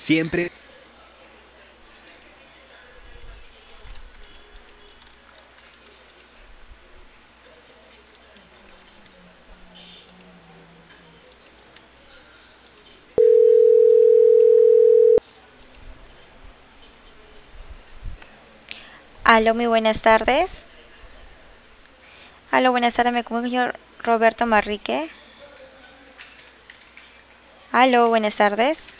Siempre. Aló, muy buenas tardes. Aló, buenas tardes, me comunico con el señor Roberto Marrique. Aló, buenas tardes.